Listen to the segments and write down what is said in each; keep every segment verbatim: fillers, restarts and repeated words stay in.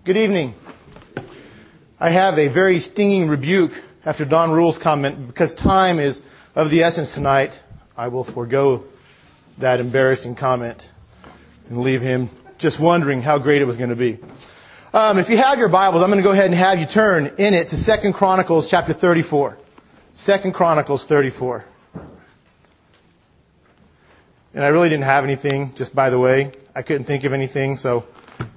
Good evening. I have a very stinging rebuke after Don Rule's comment. Because time is of the essence tonight, I will forego that embarrassing comment and leave him just wondering how great it was going to be. Um, if you have your Bibles, I'm going to go ahead and have you turn in it to Second Chronicles chapter thirty-four. Second Chronicles thirty-four. And I really didn't have anything, just by the way. I couldn't think of anything, so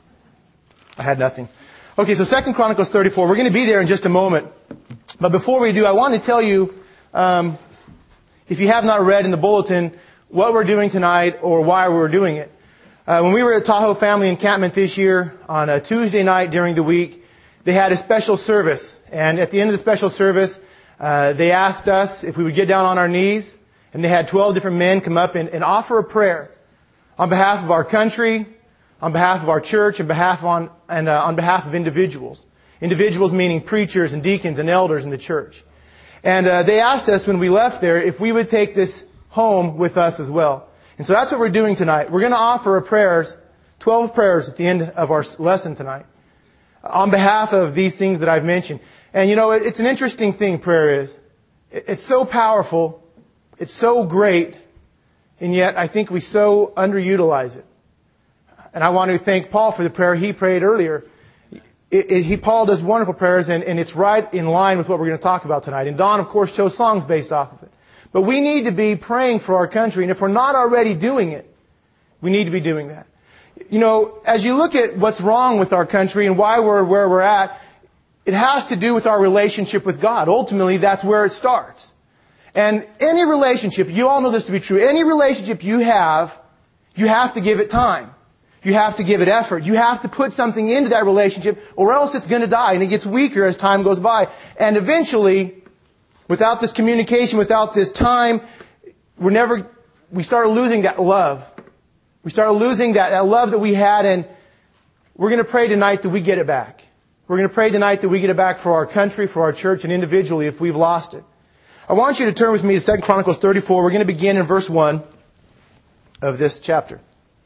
I had nothing. Okay, so Second Chronicles thirty-four. We're going to be there in just a moment. But before we do, I want to tell you, um, if you have not read in the bulletin, what we're doing tonight or why we're doing it. Uh, when we were at Tahoe Family Encampment this year, on a Tuesday night during the week, they had a special service. And at the end of the special service, uh, they asked us if we would get down on our knees. And they had twelve different men come up and, and offer a prayer on behalf of our country, on behalf of our church, and behalf on and uh, on behalf of individuals. Individuals meaning preachers and deacons and elders in the church. And uh, they asked us when we left there if we would take this home with us as well. And so that's what we're doing tonight. We're going to offer a prayers, twelve prayers at the end of our lesson tonight, on behalf of these things that I've mentioned. And you know, it's an interesting thing, prayer is. It's so powerful, it's so great, and yet I think we so underutilize it. And I want to thank Paul for the prayer he prayed earlier. It, it, he, Paul does wonderful prayers, and, and it's right in line with what we're going to talk about tonight. And Don, of course, chose songs based off of it. But we need to be praying for our country, and if we're not already doing it, we need to be doing that. You know, as you look at what's wrong with our country and why we're where we're at, it has to do with our relationship with God. Ultimately, that's where it starts. And any relationship, you all know this to be true, any relationship you have, you have to give it time. You have to give it effort. You have to put something into that relationship, or else it's going to die, and it gets weaker as time goes by. And eventually, without this communication, without this time, we're never, we start losing that love. We start losing that, that love that we had, and we're going to pray tonight that we get it back. We're going to pray tonight that we get it back for our country, for our church, and individually if we've lost it. I want you to turn with me to Second Chronicles thirty-four. We're going to begin in verse one of this chapter.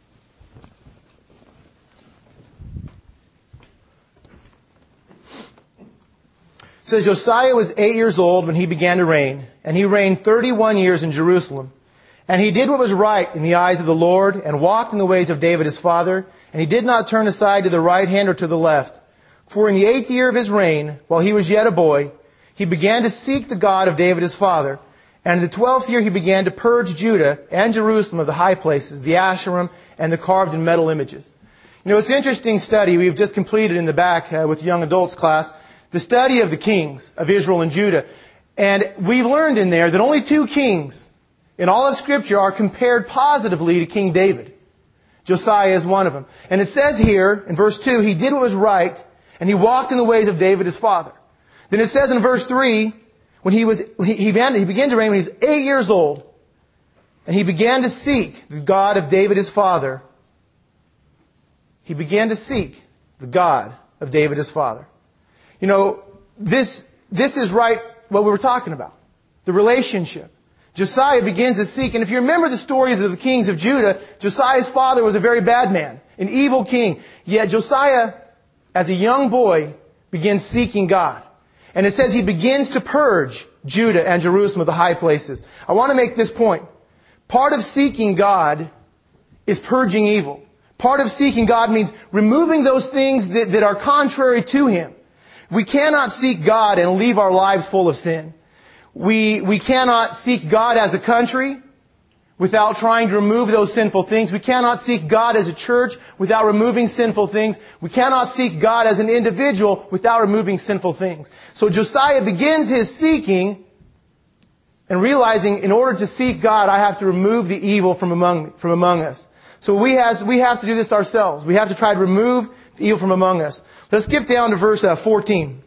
It says, Josiah was eight years old when he began to reign, and he reigned thirty-one years in Jerusalem. And he did what was right in the eyes of the Lord, and walked in the ways of David his father, and he did not turn aside to the right hand or to the left. For in the eighth year of his reign, while he was yet a boy, he began to seek the God of David his father. And in the twelfth year he began to purge Judah and Jerusalem of the high places, the Asherim, and the carved and metal images. You know, it's an interesting study we've just completed in the back uh, with young adults class. The study of the kings of Israel and Judah. And we've learned in there that only two kings in all of Scripture are compared positively to King David. Josiah is one of them. And it says here in verse two, he did what was right, and he walked in the ways of David his father. Then it says in verse three, when he was he, he, began, he began to reign when he was eight years old, and he began to seek the God of David his father. He began to seek the God of David his father. You know, this, this is right what we were talking about. The relationship. Josiah begins to seek. And if you remember the stories of the kings of Judah, Josiah's father was a very bad man. An evil king. Yet Josiah, as a young boy, begins seeking God. And it says he begins to purge Judah and Jerusalem of the high places. I want to make this point. Part of seeking God is purging evil. Part of seeking God means removing those things that, that are contrary to Him. We cannot seek God and leave our lives full of sin. We, we cannot seek God as a country without trying to remove those sinful things. We cannot seek God as a church without removing sinful things. We cannot seek God as an individual without removing sinful things. So Josiah begins his seeking and realizing in order to seek God, I have to remove the evil from among, from among us. So we have, we have to do this ourselves. We have to try to remove the evil from among us. Let's skip down to verse uh, fourteen.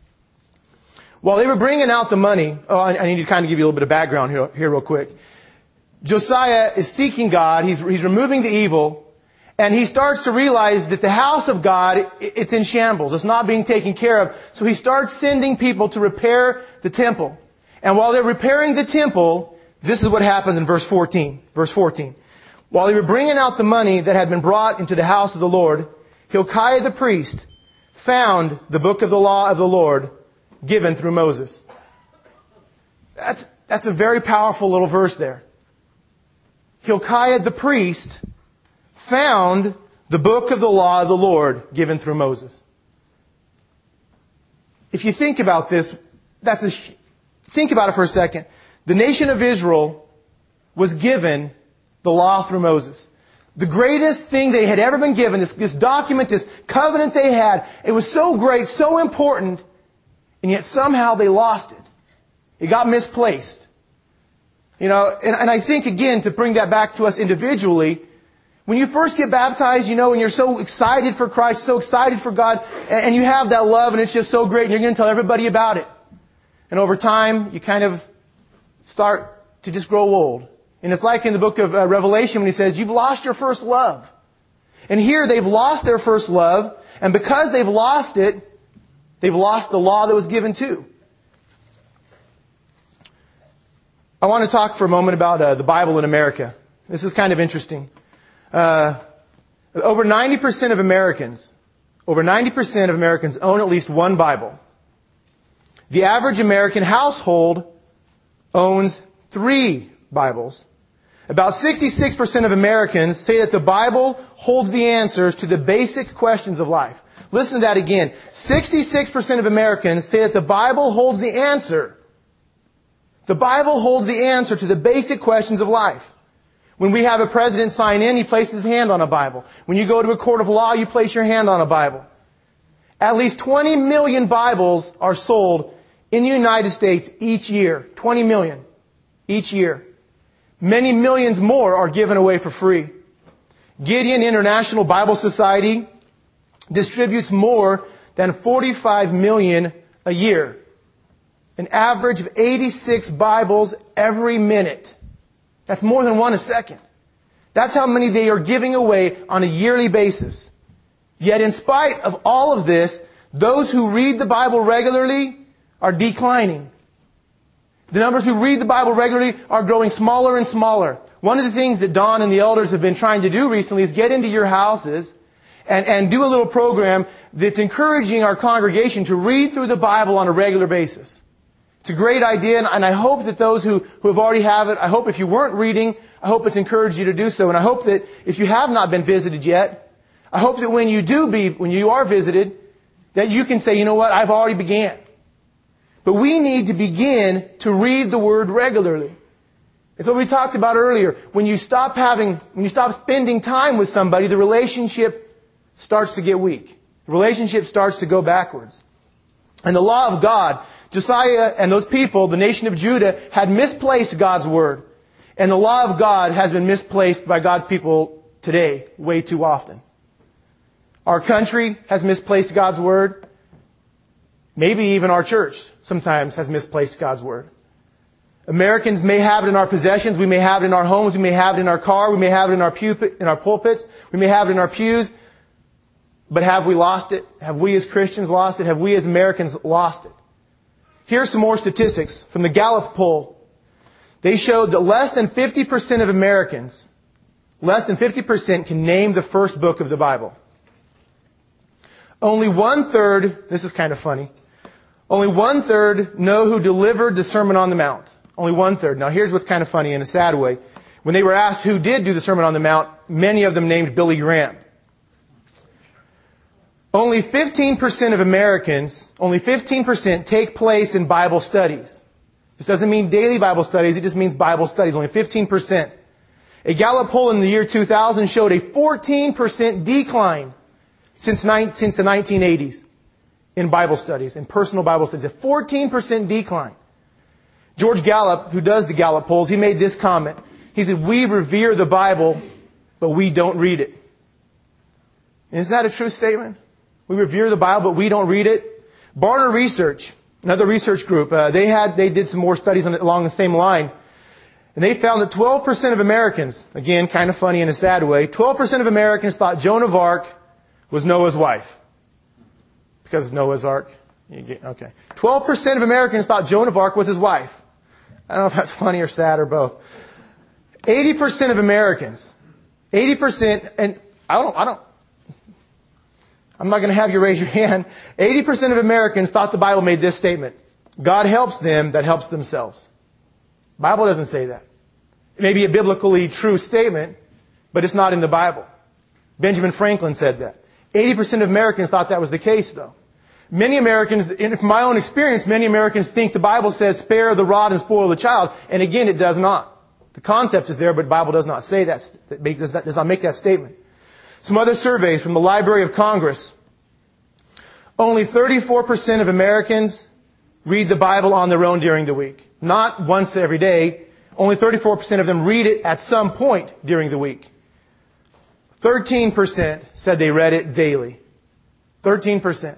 While they were bringing out the money, oh, I, I need to kind of give you a little bit of background here, here real quick. Josiah is seeking God. He's, he's removing the evil. And he starts to realize that the house of God, it's in shambles. It's not being taken care of. So he starts sending people to repair the temple. And while they're repairing the temple, this is what happens in verse fourteen. Verse fourteen. While they were bringing out the money that had been brought into the house of the Lord, Hilkiah the priest found the book of the law of the Lord given through Moses. That's, that's a very powerful little verse there. Hilkiah the priest found the book of the law of the Lord given through Moses. If you think about this, that's a, think about it for a second. The nation of Israel was given the law through Moses. The greatest thing they had ever been given, this, this document, this covenant they had, it was so great, so important, and yet somehow they lost it. It got misplaced. You know, and, and I think, again, to bring that back to us individually, when you first get baptized, you know, and you're so excited for Christ, so excited for God, and, and you have that love, and it's just so great, and you're going to tell everybody about it. And over time, you kind of start to just grow old. And it's like in the book of uh, Revelation when he says, you've lost your first love. And here they've lost their first love, and because they've lost it, they've lost the law that was given too. I want to talk for a moment about uh, the Bible in America. This is kind of interesting. Uh, over ninety percent of Americans, over ninety percent of Americans own at least one Bible. The average American household owns three Bibles. About sixty-six percent of Americans say that the Bible holds the answers to the basic questions of life. Listen to that again. sixty-six percent of Americans say that the Bible holds the answer. The Bible holds the answer to the basic questions of life. When we have a president sign in, he places his hand on a Bible. When you go to a court of law, you place your hand on a Bible. At least twenty million Bibles are sold in the United States each year. twenty million each year. Many millions more are given away for free. Gideon International Bible Society distributes more than forty-five million a year. An average of eighty-six Bibles every minute. That's more than one a second. That's how many they are giving away on a yearly basis. Yet in spite of all of this, those who read the Bible regularly are declining. The numbers who read the Bible regularly are growing smaller and smaller. One of the things that Don and the elders have been trying to do recently is get into your houses and, and do a little program that's encouraging our congregation to read through the Bible on a regular basis. It's a great idea, and, and I hope that those who, who have already have it, I hope if you weren't reading, I hope it's encouraged you to do so. And I hope that if you have not been visited yet, I hope that when you do be, when you are visited, that you can say, you know what, I've already began. But we need to begin to read the Word regularly. It's what we talked about earlier. When you stop having, when you stop spending time with somebody, the relationship starts to get weak. The relationship starts to go backwards. And the law of God, Josiah and those people, the nation of Judah, had misplaced God's Word. And the law of God has been misplaced by God's people today way too often. Our country has misplaced God's Word. Maybe even our church sometimes has misplaced God's Word. Americans may have it in our possessions. We may have it in our homes. We may have it in our car. We may have it in our pulpit, in our pulpits. We may have it in our pews. But have we lost it? Have we as Christians lost it? Have we as Americans lost it? Here are some more statistics from the Gallup poll. They showed that less than fifty percent of Americans, less than fifty percent can name the first book of the Bible. Only one-third, this is kind of funny, only one-third know who delivered the Sermon on the Mount. Only one-third. Now here's what's kind of funny in a sad way. When they were asked who did do the Sermon on the Mount, many of them named Billy Graham. Only fifteen percent of Americans, only fifteen percent take place in Bible studies. This doesn't mean daily Bible studies, it just means Bible studies, only fifteen percent. A Gallup poll in the year two thousand showed a fourteen percent decline since, since the nineteen eighties in Bible studies, in personal Bible studies. A fourteen percent decline. George Gallup, who does the Gallup polls, he made this comment. He said, we revere the Bible, but we don't read it. And isn't that a true statement? We revere the Bible, but we don't read it. Barna Research, another research group, uh, they had they did some more studies on it along the same line, and they found that twelve percent of Americans, again, kind of funny in a sad way, twelve percent of Americans thought Joan of Arc was Noah's wife because of Noah's Ark. Okay, twelve percent of Americans thought Joan of Arc was his wife. I don't know if that's funny or sad or both. Eighty percent of Americans, eighty percent, and I don't, I don't. I'm not going to have you raise your hand. eighty percent of Americans thought the Bible made this statement: God helps them that helps themselves. The Bible doesn't say that. It may be a biblically true statement, but it's not in the Bible. Benjamin Franklin said that. eighty percent of Americans thought that was the case, though. Many Americans, and from my own experience, many Americans think the Bible says, spare the rod and spoil the child. And again, it does not. The concept is there, but the Bible does not say that, does not, does not make that statement. Some other surveys from the Library of Congress. Only thirty-four percent of Americans read the Bible on their own during the week. Not once every day. Only thirty-four percent of them read it at some point during the week. thirteen percent said they read it daily. thirteen percent.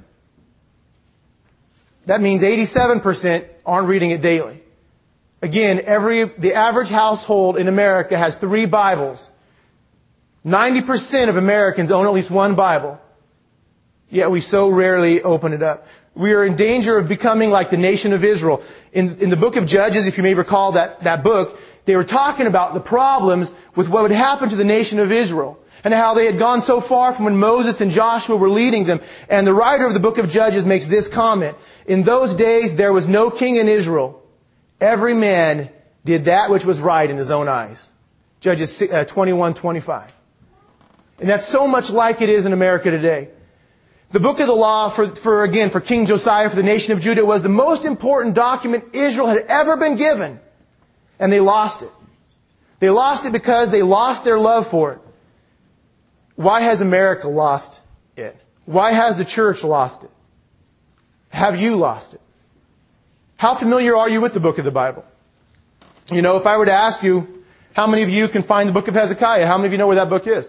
That means eighty-seven percent aren't reading it daily. Again, every, the average household in America has three Bibles. ninety percent of Americans own at least one Bible. Yet we so rarely open it up. We are in danger of becoming like the nation of Israel. In, in the book of Judges, if you may recall that, that book, they were talking about the problems with what would happen to the nation of Israel, and how they had gone so far from when Moses and Joshua were leading them. And the writer of the book of Judges makes this comment: in those days there was no king in Israel. Every man did that which was right in his own eyes. Judges twenty-one twenty-five. And that's so much like it is in America today. The book of the law, for, for again, for King Josiah, for the nation of Judah, was the most important document Israel had ever been given. And they lost it. They lost it because they lost their love for it. Why has America lost it? Why has the church lost it? Have you lost it? How familiar are you with the book of the Bible? You know, if I were to ask you, how many of you can find the book of Hezekiah? How many of you know where that book is?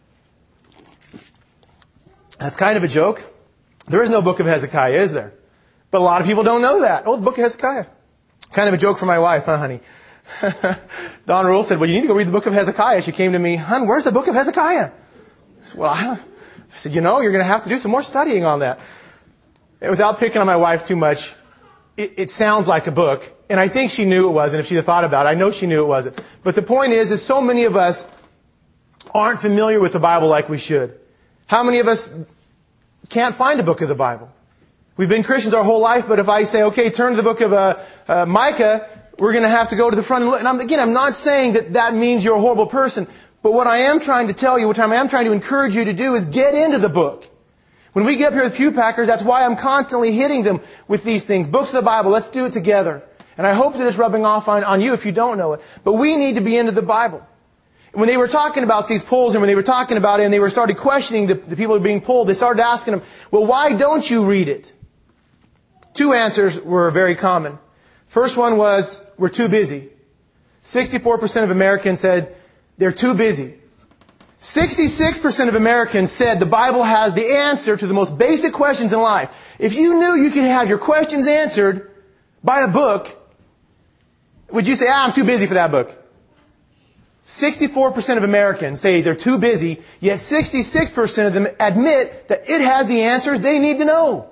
That's kind of a joke. There is no book of Hezekiah, is there? But a lot of people don't know that. Oh, the book of Hezekiah. Kind of a joke for my wife, huh, honey? Don Rule said, well, you need to go read the book of Hezekiah. She came to me, hon, where's the book of Hezekiah? I said, well, I said, you know, you're going to have to do some more studying on that. And without picking on my wife too much, it, it sounds like a book. And I think she knew it wasn't if she'd have thought about it. I know she knew it wasn't. But the point is, is so many of us aren't familiar with the Bible like we should. How many of us can't find a book of the Bible? We've been Christians our whole life, but if I say, okay, turn to the book of uh, uh, Micah, we're going to have to go to the front and look. And I'm, again, I'm not saying that that means you're a horrible person. But what I am trying to tell you, what I am trying to encourage you to do is get into the book. When we get up here with Pew Packers, that's why I'm constantly hitting them with these things. Books of the Bible, let's do it together. And I hope that it's rubbing off on, on you if you don't know it. But we need to be into the Bible. When they were talking about these polls and when they were talking about it and they were started questioning the, the people who were being polled, they started asking them, well, why don't you read it? Two answers were very common. First one was, we're too busy. sixty-four percent of Americans said they're too busy. sixty-six percent of Americans said the Bible has the answer to the most basic questions in life. If you knew you could have your questions answered by a book, would you say, ah, I'm too busy for that book? sixty-four percent of Americans say they're too busy, yet sixty-six percent of them admit that it has the answers they need to know.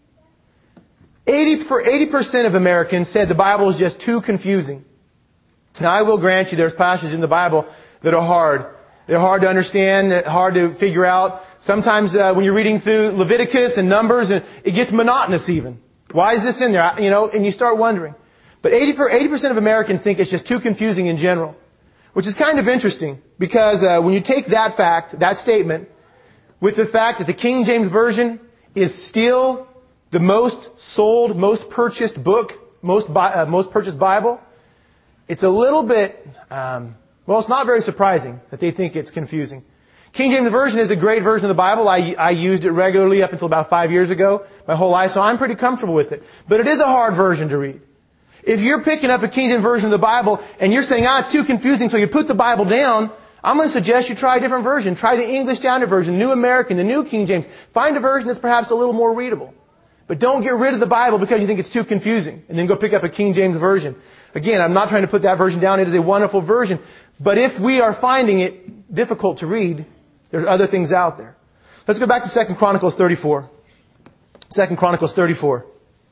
eighty for eighty percent of Americans said the Bible is just too confusing. Now, I will grant you there's passages in the Bible that are hard. They're hard to understand, hard to figure out. Sometimes uh, when you're reading through Leviticus and Numbers, and it gets monotonous even. Why is this in there? You know, and you start wondering. But eighty percent of Americans think it's just too confusing in general. Which is kind of interesting, because uh, when you take that fact, that statement, with the fact that the King James Version is still the most sold, most purchased book, most uh, most purchased Bible, it's a little bit, um, well, it's not very surprising that they think it's confusing. King James Version is a great version of the Bible. I, I used it regularly up until about five years ago, my whole life, so I'm pretty comfortable with it. But it is a hard version to read. If you're picking up a King James Version of the Bible and you're saying, ah, it's too confusing, so you put the Bible down, I'm going to suggest you try a different version. Try the English Standard Version, New American, the New King James. Find a version that's perhaps a little more readable. But don't get rid of the Bible because you think it's too confusing and then go pick up a King James Version. Again, I'm not trying to put that version down. It is a wonderful version. But if we are finding it difficult to read, there's other things out there. Let's go back to Second Chronicles thirty-four. Second Chronicles thirty-four.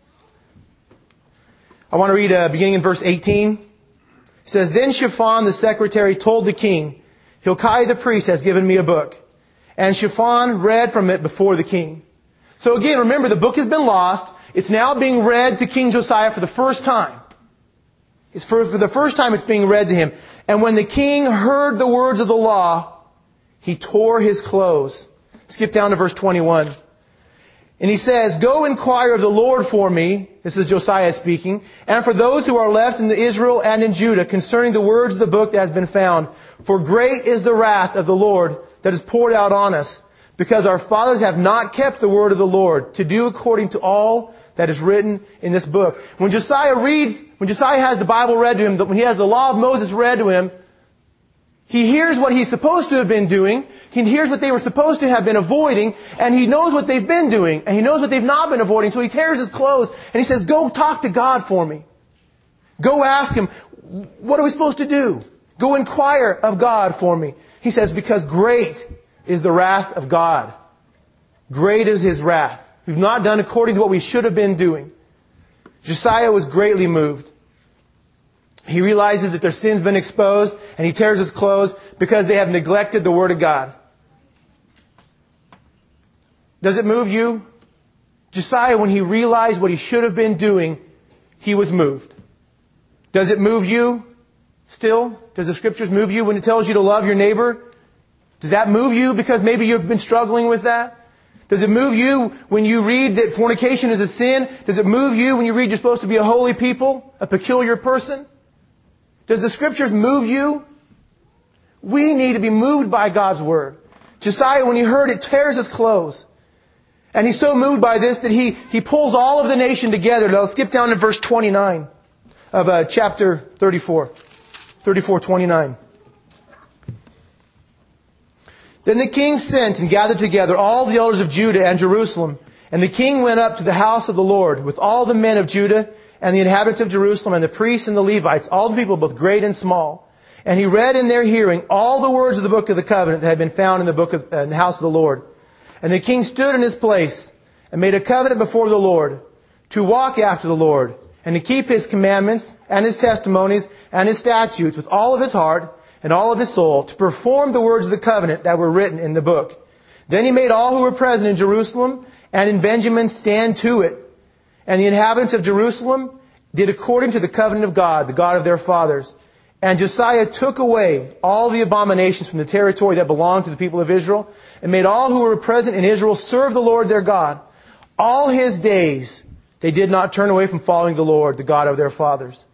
I want to read uh, beginning in verse eighteen. It says, Then Shaphan the secretary told the king, Hilkiah the priest has given me a book. And Shaphan read from it before the king. So again, remember, the book has been lost. It's now being read to King Josiah for the first time. It's for, for the first time it's being read to him. And when the king heard the words of the law, he tore his clothes. Skip down to verse twenty-one. And he says, "Go inquire of the Lord for me," this is Josiah speaking, "and for those who are left in Israel and in Judah concerning the words of the book that has been found. For great is the wrath of the Lord that is poured out on us, because our fathers have not kept the word of the Lord to do according to all that is written in this book." When Josiah reads, when Josiah has the Bible read to him, when he has the law of Moses read to him, he hears what he's supposed to have been doing. He hears what they were supposed to have been avoiding. And he knows what they've been doing. And he knows what they've not been avoiding. So he tears his clothes and he says, "Go talk to God for me. Go ask Him, what are we supposed to do? Go inquire of God for me." He says, "Because great is the wrath of God. Great is His wrath. We've not done according to what we should have been doing." Josiah was greatly moved. He realizes that their sin's been exposed, and he tears his clothes because they have neglected the Word of God. Does it move you? Josiah, when he realized what he should have been doing, he was moved. Does it move you still? Does the Scriptures move you when it tells you to love your neighbor? Does that move you because maybe you've been struggling with that? Does it move you when you read that fornication is a sin? Does it move you when you read you're supposed to be a holy people, a peculiar person? Does the Scriptures move you? We need to be moved by God's Word. Josiah, when he heard it, tears his clothes. And he's so moved by this that he, he pulls all of the nation together. Now, let's skip down to verse twenty-nine of uh, chapter thirty-four. thirty-four twenty-nine. "Then the king sent and gathered together all the elders of Judah and Jerusalem. And the king went up to the house of the Lord with all the men of Judah and the inhabitants of Jerusalem and the priests and the Levites, all the people, both great and small. And he read in their hearing all the words of the book of the covenant that had been found in the book of, uh, in the house of the Lord. And the king stood in his place and made a covenant before the Lord to walk after the Lord and to keep His commandments and His testimonies and His statutes with all of his heart and all of his soul, to perform the words of the covenant that were written in the book. Then he made all who were present in Jerusalem and in Benjamin stand to it. And the inhabitants of Jerusalem did according to the covenant of God, the God of their fathers. And Josiah took away all the abominations from the territory that belonged to the people of Israel, and made all who were present in Israel serve the Lord their God. All his days they did not turn away from following the Lord, the God of their fathers."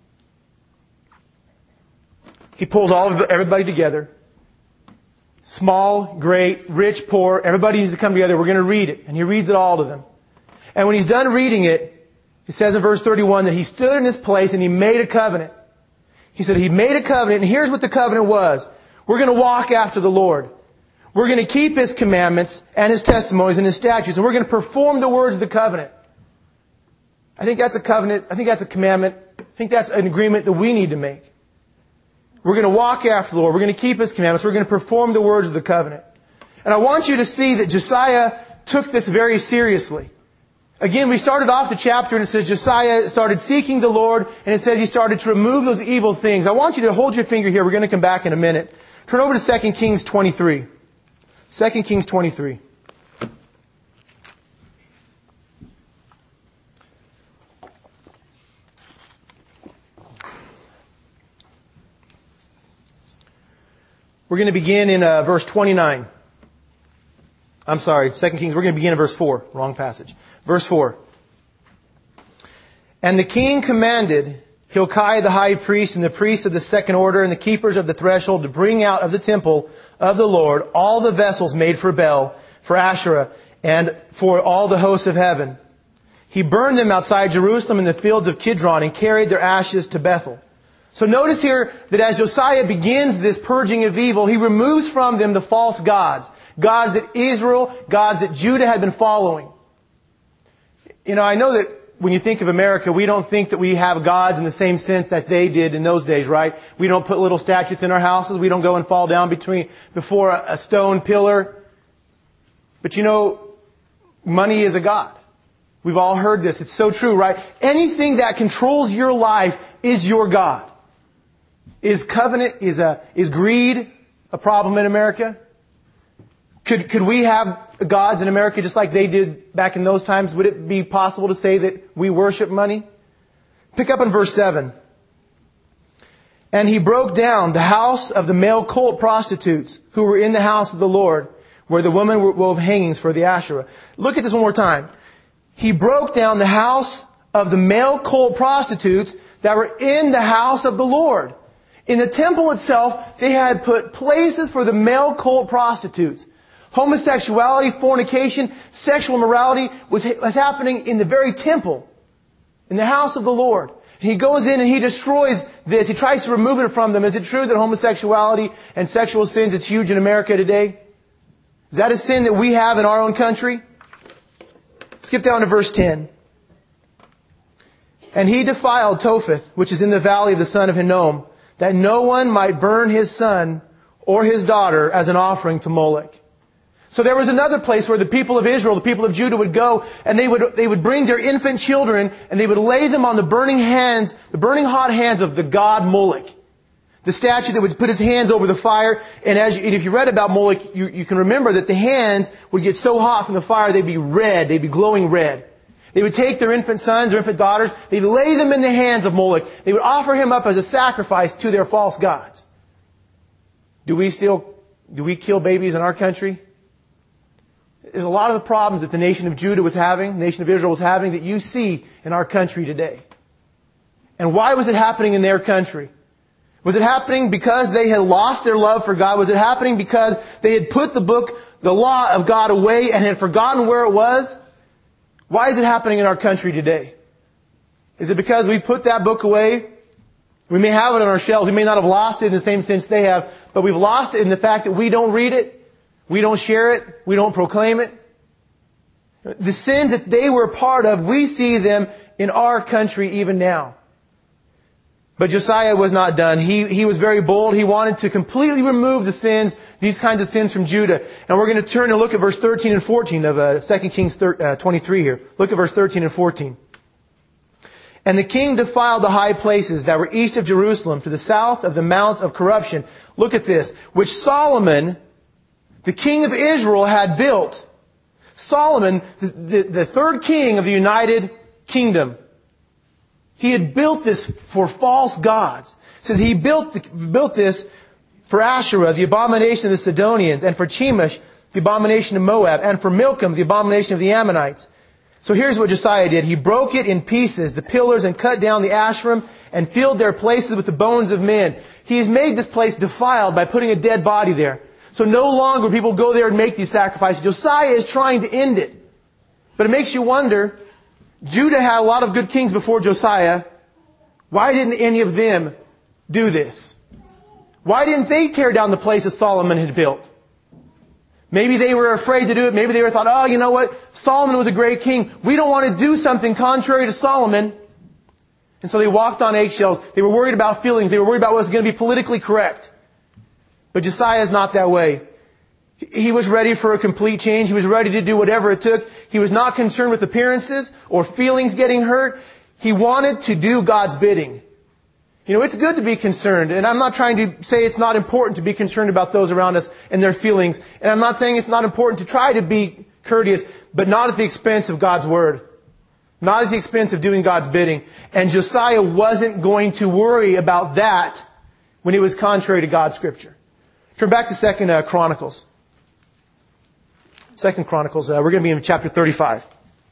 He pulls all of everybody together. Small, great, rich, poor. Everybody needs to come together. We're going to read it. And he reads it all to them. And when he's done reading it, it says in verse thirty-one that he stood in his place and he made a covenant. He said he made a covenant, and here's what the covenant was. We're going to walk after the Lord. We're going to keep His commandments and His testimonies and His statutes, and we're going to perform the words of the covenant. I think that's a covenant. I think that's a commandment. I think that's an agreement that we need to make. We're going to walk after the Lord. We're going to keep His commandments. We're going to perform the words of the covenant. And I want you to see that Josiah took this very seriously. Again, we started off the chapter and it says Josiah started seeking the Lord, and it says he started to remove those evil things. I want you to hold your finger here. We're going to come back in a minute. Turn over to Second Kings twenty-three. Second Kings twenty-three. We're going to begin in uh, verse twenty-nine. I'm sorry, Second Kings. We're going to begin in verse four. Wrong passage. Verse four. "And the king commanded Hilkiah the high priest and the priests of the second order and the keepers of the threshold to bring out of the temple of the Lord all the vessels made for Baal, for Asherah, and for all the hosts of heaven. He burned them outside Jerusalem in the fields of Kidron and carried their ashes to Bethel." So notice here that as Josiah begins this purging of evil, he removes from them the false gods. Gods that Israel, gods that Judah had been following. You know, I know that when you think of America, we don't think that we have gods in the same sense that they did in those days, right? We don't put little statues in our houses. We don't go and fall down between before a stone pillar. But you know, money is a god. We've all heard this. It's so true, right? Anything that controls your life is your god. Is covenant, is a, is greed a problem in America? Could, could we have gods in America just like they did back in those times? Would it be possible to say that we worship money? Pick up in verse seven. And he broke down the house of the male cult prostitutes who were in the house of the Lord, where the women wove hangings for the Asherah. Look at this one more time. He broke down the house of the male cult prostitutes that were in the house of the Lord. In the temple itself, they had put places for the male cult prostitutes. Homosexuality, fornication, sexual immorality was, was happening in the very temple, in the house of the Lord. And he goes in and he destroys this. He tries to remove it from them. Is it true that homosexuality and sexual sins is huge in America today? Is that a sin that we have in our own country? Skip down to verse ten. And he defiled Topheth, which is in the valley of the son of Hinnom, that no one might burn his son or his daughter as an offering to Molech. So there was another place where the people of Israel, the people of Judah would go, and they would, they would bring their infant children, and they would lay them on the burning hands, the burning hot hands of the god Molech. The statue that would put his hands over the fire. And as you, and if you read about Molech, you, you can remember that the hands would get so hot from the fire, they'd be red, they'd be glowing red. They would take their infant sons or infant daughters, they'd lay them in the hands of Molech. They would offer him up as a sacrifice to their false gods. Do we still, do we kill babies in our country? There's a lot of the problems that the nation of Judah was having, the nation of Israel was having, that you see in our country today. And why was it happening in their country? Was it happening because they had lost their love for God? Was it happening because they had put the book, the law of God away and had forgotten where it was? Why is it happening in our country today? Is it because we put that book away? We may have it on our shelves. We may not have lost it in the same sense they have, but we've lost it in the fact that we don't read it. We don't share it. We don't proclaim it. The sins that they were a part of, we see them in our country even now. But Josiah was not done. He, he was very bold. He wanted to completely remove the sins, these kinds of sins from Judah. And we're going to turn and look at verse thirteen and fourteen of uh, Second Kings twenty-three here. Look at verse thirteen and fourteen. And the king defiled the high places that were east of Jerusalem to the south of the Mount of Corruption. Look at this. Which Solomon, the king of Israel, had built. Solomon, the, the, the third king of the United Kingdom. He had built this for false gods. It says he built, the, built this for Asherah, the abomination of the Sidonians, and for Chemosh, the abomination of Moab, and for Milcom, the abomination of the Ammonites. So here's what Josiah did. He broke it in pieces, the pillars, and cut down the Asherim, and filled their places with the bones of men. He's made this place defiled by putting a dead body there. So no longer people go there and make these sacrifices. Josiah is trying to end it. But it makes you wonder, Judah had a lot of good kings before Josiah. Why didn't any of them do this? Why didn't they tear down the places Solomon had built? Maybe they were afraid to do it. Maybe they were thought, oh, you know what? Solomon was a great king. We don't want to do something contrary to Solomon. And so they walked on eggshells. They were worried about feelings. They were worried about what was going to be politically correct. But Josiah is not that way. He was ready for a complete change. He was ready to do whatever it took. He was not concerned with appearances or feelings getting hurt. He wanted to do God's bidding. You know, it's good to be concerned. And I'm not trying to say it's not important to be concerned about those around us and their feelings. And I'm not saying it's not important to try to be courteous, but not at the expense of God's Word. Not at the expense of doing God's bidding. And Josiah wasn't going to worry about that when it was contrary to God's Scripture. Turn back to Second uh, Chronicles. Second Chronicles, uh, we're going to be in chapter thirty-five.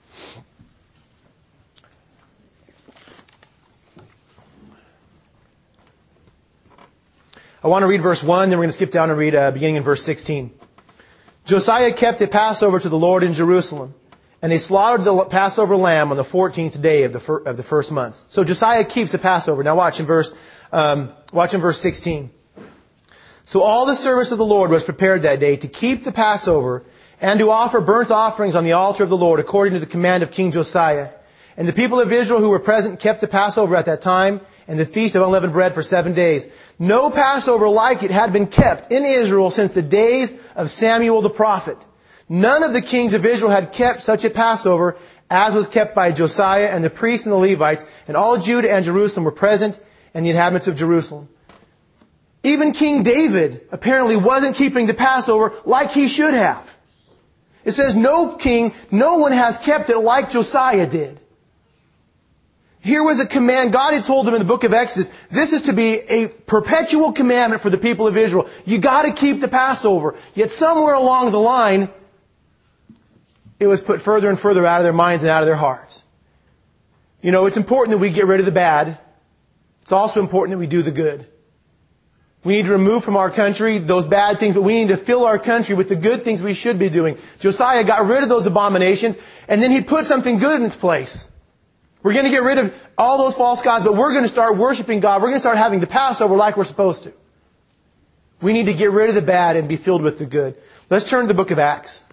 I want to read verse one, then we're going to skip down and read uh, beginning in verse sixteen. Josiah kept a Passover to the Lord in Jerusalem, and they slaughtered the Passover lamb on the fourteenth day of the fir- of the first month. So Josiah keeps a Passover. Now watch in verse um, watch in verse sixteen. So all the service of the Lord was prepared that day to keep the Passover and to offer burnt offerings on the altar of the Lord according to the command of King Josiah. And the people of Israel who were present kept the Passover at that time and the feast of unleavened bread for seven days. No Passover like it had been kept in Israel since the days of Samuel the prophet. None of the kings of Israel had kept such a Passover as was kept by Josiah, and the priests and the Levites, and all Judah and Jerusalem were present, and the inhabitants of Jerusalem. Even King David apparently wasn't keeping the Passover like he should have. It says no king, no one has kept it like Josiah did. Here was a command. God had told them in the book of Exodus, this is to be a perpetual commandment for the people of Israel. You got to keep the Passover. Yet somewhere along the line, it was put further and further out of their minds and out of their hearts. You know, it's important that we get rid of the bad. It's also important that we do the good. We need to remove from our country those bad things, but we need to fill our country with the good things we should be doing. Josiah got rid of those abominations, and then he put something good in its place. We're going to get rid of all those false gods, but we're going to start worshiping God. We're going to start having the Passover like we're supposed to. We need to get rid of the bad and be filled with the good. Let's turn to the book of Acts.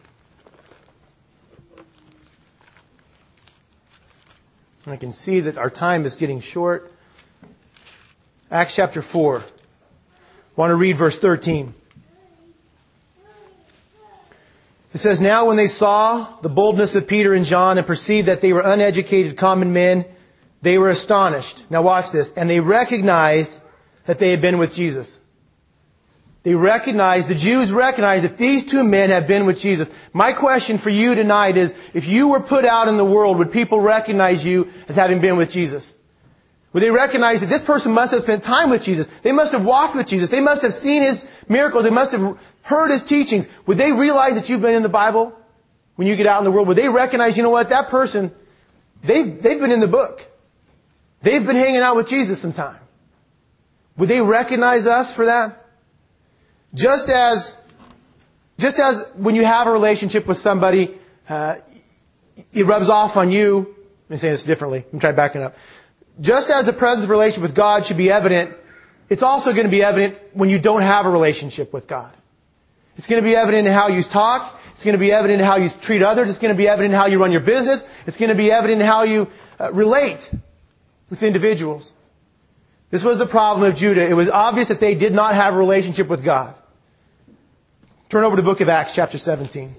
I can see that our time is getting short. Acts chapter four. I want to read verse thirteen. It says, now when they saw the boldness of Peter and John and perceived that they were uneducated common men, they were astonished. Now watch this. And they recognized that they had been with Jesus. They recognized, the Jews recognized that these two men have been with Jesus. My question for you tonight is, if you were put out in the world, would people recognize you as having been with Jesus? Would they recognize that this person must have spent time with Jesus? They must have walked with Jesus. They must have seen His miracles. They must have heard His teachings. Would they realize that you've been in the Bible when you get out in the world? Would they recognize, you know what, that person, they've, they've been in the book. They've been hanging out with Jesus some time. Would they recognize us for that? Just as, just as when you have a relationship with somebody, uh, it rubs off on you. Let me say this differently. Let me try backing up. Just as the presence of a relationship with God should be evident, it's also going to be evident when you don't have a relationship with God. It's going to be evident in how you talk. It's going to be evident in how you treat others. It's going to be evident in how you run your business. It's going to be evident in how you uh, relate with individuals. This was the problem of Judah. It was obvious that they did not have a relationship with God. Turn over to the book of Acts, chapter seventeen.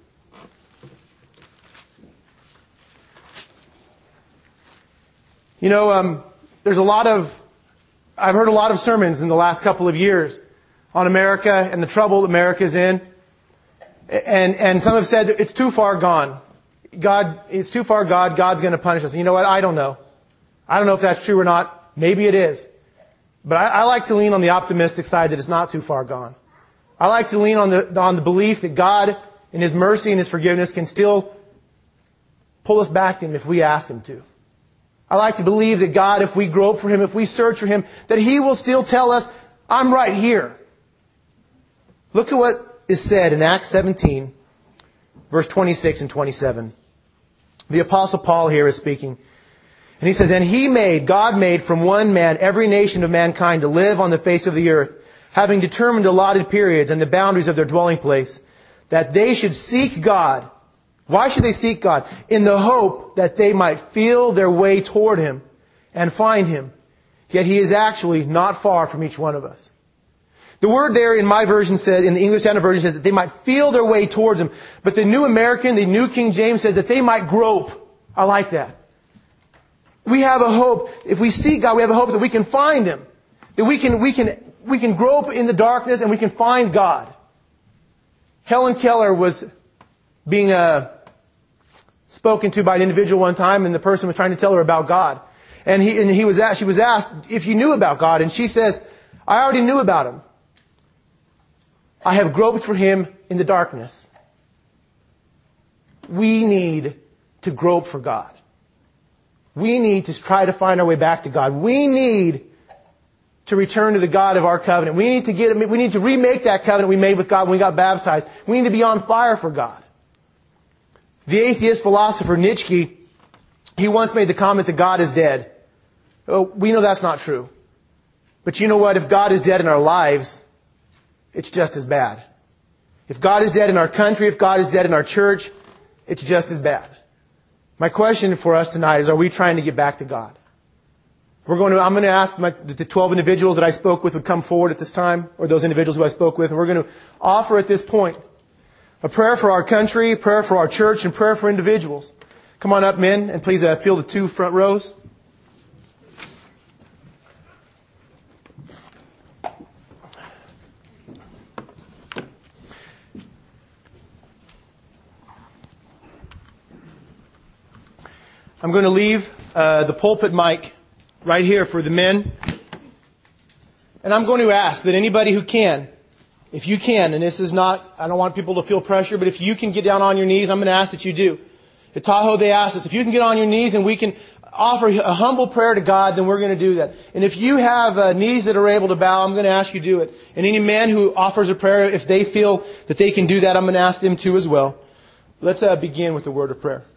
You know, um, there's a lot of, I've heard a lot of sermons in the last couple of years on America and the trouble America's in. And, and some have said that it's too far gone. God, it's too far God, God's going to punish us. And you know what? I don't know. I don't know if that's true or not. Maybe it is. But I, I like to lean on the optimistic side that it's not too far gone. I like to lean on the, on the belief that God, in His mercy and His forgiveness, can still pull us back to Him if we ask Him to. I like to believe that God, if we grope for Him, if we search for Him, that He will still tell us, I'm right here. Look at what is said in Acts seventeen, verse twenty-six and twenty-seven. The Apostle Paul here is speaking. And he says, and He made, God made from one man every nation of mankind to live on the face of the earth, having determined allotted periods and the boundaries of their dwelling place, that they should seek God. Why should they seek God? In the hope that they might feel their way toward Him and find Him. Yet He is actually not far from each one of us. The word there in my version says, in the English Standard Version says that they might feel their way towards Him. But the New American, the New King James says that they might grope. I like that. We have a hope. If we seek God, we have a hope that we can find Him. That we can, we can, we can grope in the darkness and we can find God. Helen Keller was being, uh, spoken to by an individual one time, and the person was trying to tell her about God. And he, and he was asked, she was asked if you knew about God, and she says, I already knew about Him. I have groped for Him in the darkness. We need to grope for God. We need to try to find our way back to God. We need to return to the God of our covenant. We need to get, we need to remake that covenant we made with God when we got baptized. We need to be on fire for God. The atheist philosopher Nietzsche, he once made the comment that God is dead. Oh, we know that's not true. But you know what? If God is dead in our lives, it's just as bad. If God is dead in our country, if God is dead in our church, it's just as bad. My question for us tonight is, are we trying to get back to God? We're going to, I'm going to ask my, the twelve individuals that I spoke with would come forward at this time, or those individuals who I spoke with, and we're going to offer at this point a prayer for our country, prayer for our church, and prayer for individuals. Come on up, men, and please uh, fill the two front rows. I'm going to leave uh, the pulpit mic right here for the men. And I'm going to ask that anybody who can, if you can, and this is not, I don't want people to feel pressure, but if you can get down on your knees, I'm going to ask that you do. At Tahoe, they asked us, if you can get on your knees and we can offer a humble prayer to God, then we're going to do that. And if you have uh, knees that are able to bow, I'm going to ask you to do it. And any man who offers a prayer, if they feel that they can do that, I'm going to ask them to as well. Let's uh, begin with the word of prayer.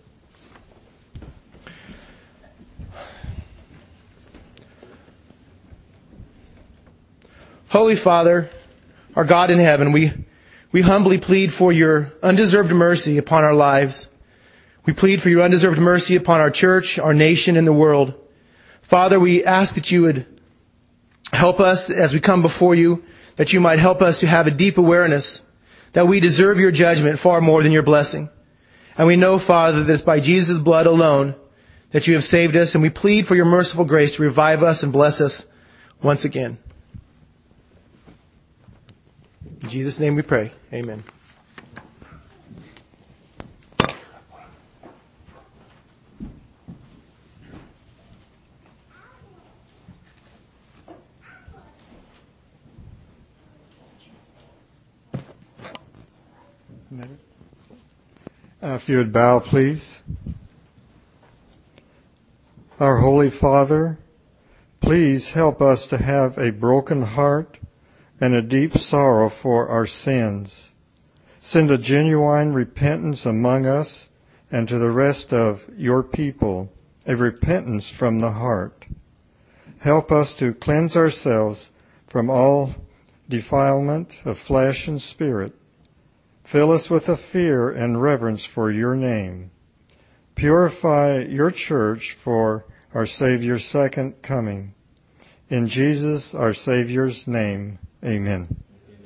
Holy Father, our God in heaven, we, we humbly plead for your undeserved mercy upon our lives. We plead for your undeserved mercy upon our church, our nation, and the world. Father, we ask that you would help us as we come before you, that you might help us to have a deep awareness that we deserve your judgment far more than your blessing. And we know, Father, that it's by Jesus' blood alone that you have saved us, and we plead for your merciful grace to revive us and bless us once again. In Jesus' name we pray. Amen. Uh, if you would bow, please. Our Holy Father, please help us to have a broken heart and a deep sorrow for our sins. Send a genuine repentance among us and to the rest of your people, a repentance from the heart. Help us to cleanse ourselves from all defilement of flesh and spirit. Fill us with a fear and reverence for your name. Purify your church for our Savior's second coming. In Jesus, our Savior's name, amen.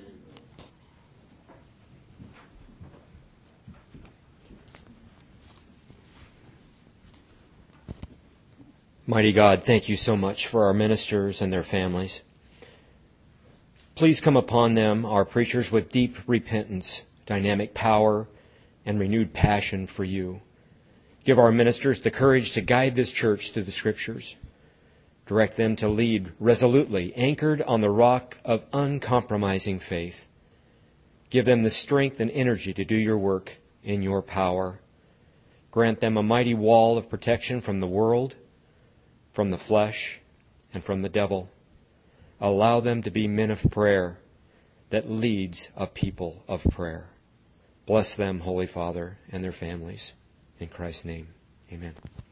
Mighty God, thank you so much for our ministers and their families. Please come upon them, our preachers, with deep repentance, dynamic power, and renewed passion for you. Give our ministers the courage to guide this church through the Scriptures. Direct them to lead resolutely, anchored on the rock of uncompromising faith. Give them the strength and energy to do your work in your power. Grant them a mighty wall of protection from the world, from the flesh, and from the devil. Allow them to be men of prayer that leads a people of prayer. Bless them, Holy Father, and their families. In Christ's name, amen.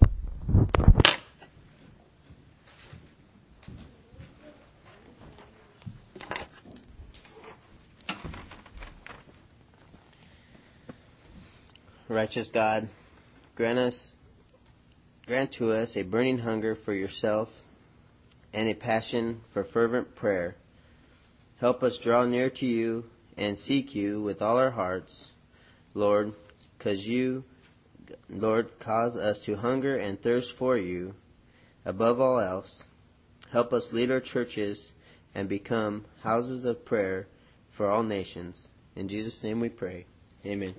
Righteous God, grant us, grant to us a burning hunger for yourself and a passion for fervent prayer. Help us draw near to you and seek you with all our hearts, Lord, cause you, Lord, cause us to hunger and thirst for you. Above all else, help us lead our churches and become houses of prayer for all nations. In Jesus' name we pray. Amen.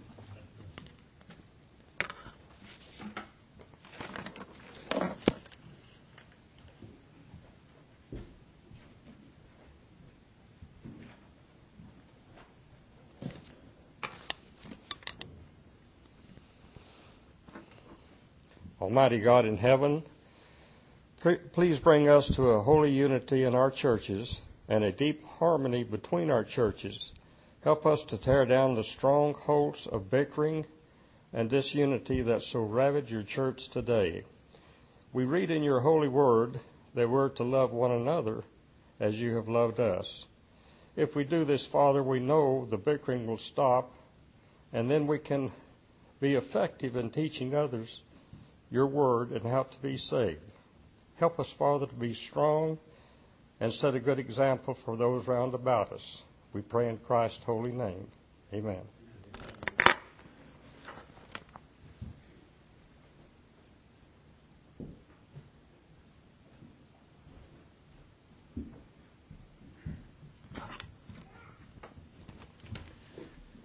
Almighty God in heaven, please bring us to a holy unity in our churches and a deep harmony between our churches. Help us to tear down the strongholds of bickering and disunity that so ravage your church today. We read in your holy word that we're to love one another as you have loved us. If we do this, Father, we know the bickering will stop, and then we can be effective in teaching others your word and how to be saved. Help us, Father, to be strong and set a good example for those round about us. We pray in Christ's holy name. Amen.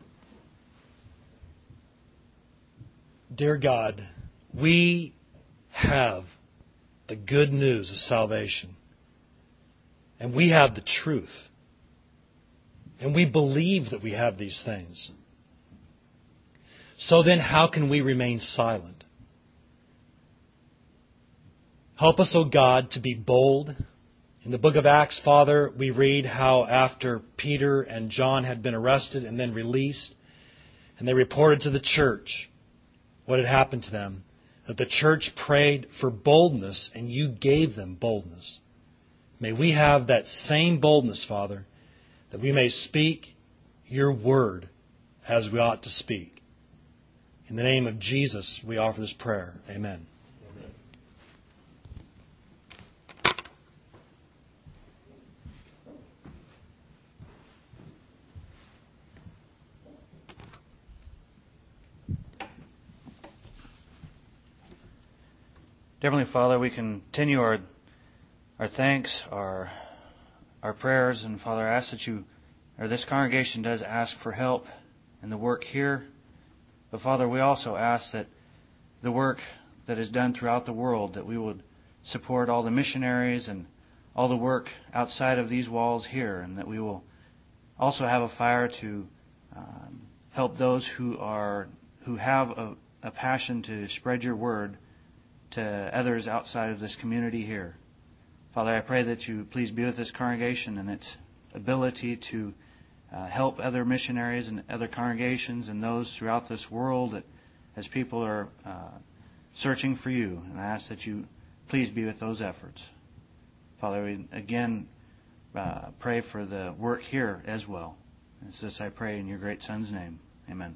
Dear God, we have the good news of salvation. And we have the truth. And we believe that we have these things. So then how can we remain silent? Help us, O God, to be bold. In the book of Acts, Father, we read how after Peter and John had been arrested and then released, and they reported to the church what had happened to them, that the church prayed for boldness, and you gave them boldness. May we have that same boldness, Father, that we may speak your word as we ought to speak. In the name of Jesus, we offer this prayer. Amen. Dear Heavenly Father, we continue our our thanks, our our prayers, and Father, I ask that you, or this congregation does ask for help in the work here. But Father, we also ask that the work that is done throughout the world, that we would support all the missionaries and all the work outside of these walls here, and that we will also have a fire to um, help those who are who have a, a passion to spread your word to others outside of this community here. Father, I pray that you please be with this congregation and its ability to uh, help other missionaries and other congregations and those throughout this world that, as people are uh, searching for you. And I ask that you please be with those efforts. Father, we again uh, pray for the work here as well. And it's this I pray in your great Son's name. Amen.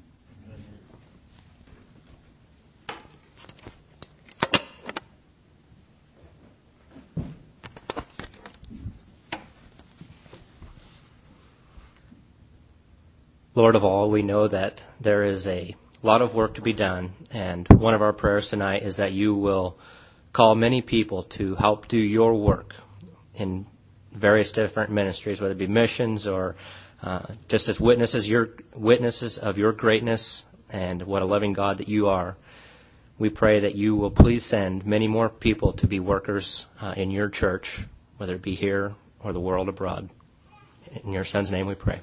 Lord of all, we know that there is a lot of work to be done, and one of our prayers tonight is that you will call many people to help do your work in various different ministries, whether it be missions or uh, just as witnesses, your witnesses of your greatness and what a loving God that you are. We pray that you will please send many more people to be workers uh, in your church, whether it be here or the world abroad. In your Son's name we pray.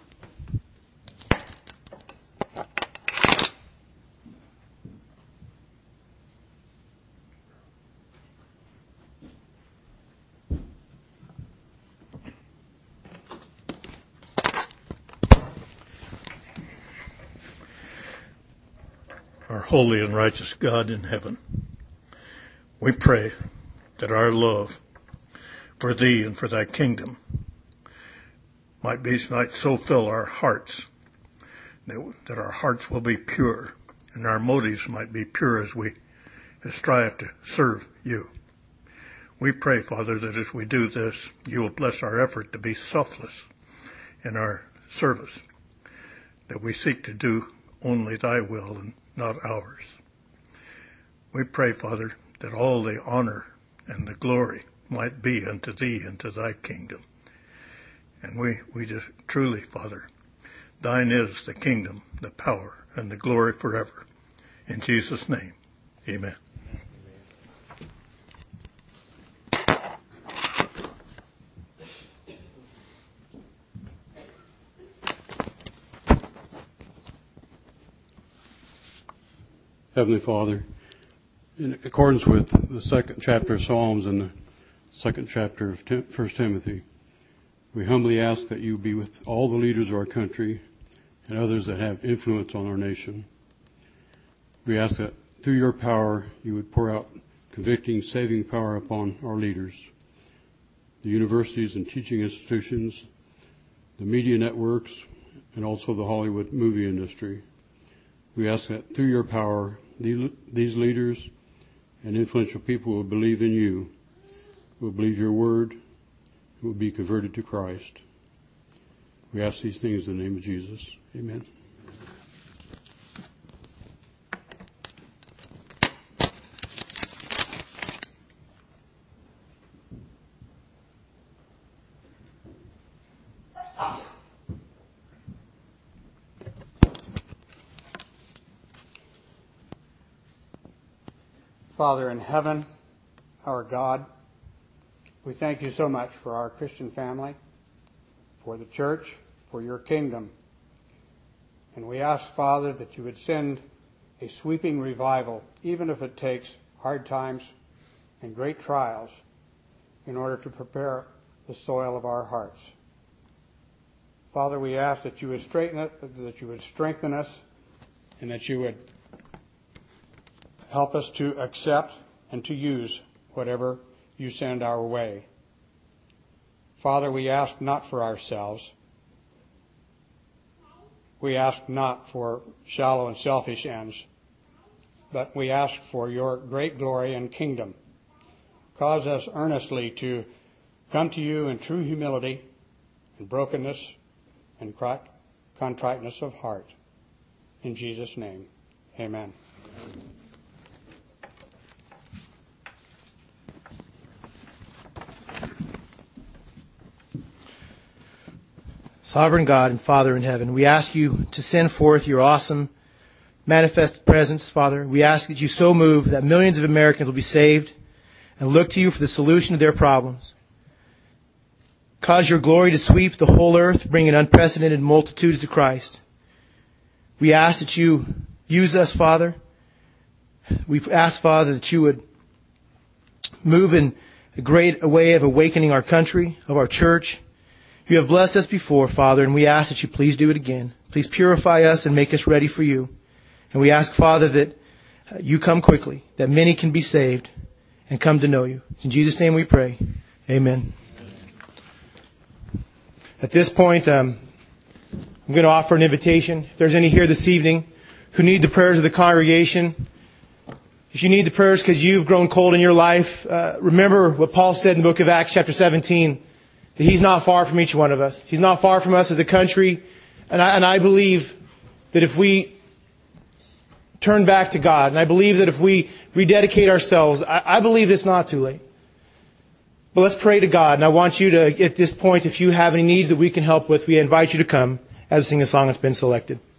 Our holy and righteous God in heaven, we pray that our love for thee and for thy kingdom might be might so fill our hearts that, that our hearts will be pure and our motives might be pure as we strive to serve you. We pray, Father, that as we do this, you will bless our effort to be selfless in our service, that we seek to do only thy will and not ours. We pray, Father, that all the honor and the glory might be unto thee and to thy kingdom. And we, we just truly, Father, thine is the kingdom, the power, and the glory forever. In Jesus' name, amen. Heavenly Father, in accordance with the second chapter of Psalms and the second chapter of First Timothy, we humbly ask that you be with all the leaders of our country and others that have influence on our nation. We ask that through your power you would pour out convicting, saving power upon our leaders, the universities and teaching institutions, the media networks, and also the Hollywood movie industry. We ask that through your power, these leaders and influential people will believe in you, will believe your word, will be converted to Christ. We ask these things in the name of Jesus. Amen. Father in heaven, our God, we thank you so much for our Christian family, for the church, for your kingdom. And we ask, Father, that you would send a sweeping revival, even if it takes hard times and great trials, in order to prepare the soil of our hearts. Father, we ask that you would straighten it, that you would strengthen us, and that you would help us to accept and to use whatever you send our way. Father, we ask not for ourselves. We ask not for shallow and selfish ends, but we ask for your great glory and kingdom. Cause us earnestly to come to you in true humility and brokenness and contriteness of heart. In Jesus' name, amen. Sovereign God and Father in heaven, we ask you to send forth your awesome manifest presence, Father. We ask that you so move that millions of Americans will be saved and look to you for the solution to their problems. Cause your glory to sweep the whole earth, bringing unprecedented multitudes to Christ. We ask that you use us, Father. We ask, Father, that you would move in a great way of awakening our country, of our church. You have blessed us before, Father, and we ask that you please do it again. Please purify us and make us ready for you. And we ask, Father, that you come quickly, that many can be saved and come to know you. In Jesus' name we pray. Amen. At this point, um, I'm going to offer an invitation. If there's any here this evening who need the prayers of the congregation, if you need the prayers because you've grown cold in your life, uh, remember what Paul said in the book of Acts chapter seventeen, that he's not far from each one of us. He's not far from us as a country. And I, and I believe that if we turn back to God, and I believe that if we rededicate ourselves, I, I believe it's not too late. But let's pray to God. And I want you to, at this point, if you have any needs that we can help with, we invite you to come as we sing a song that's been selected.